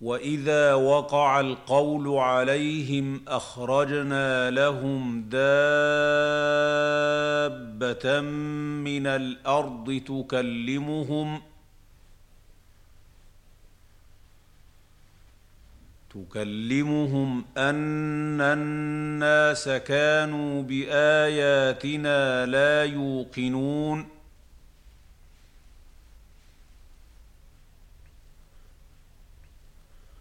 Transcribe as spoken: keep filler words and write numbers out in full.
وإذا وقع القول عليهم أخرجنا لهم دابة من الأرض تكلمهم تكلمهم أن الناس كانوا بآياتنا لا يوقنون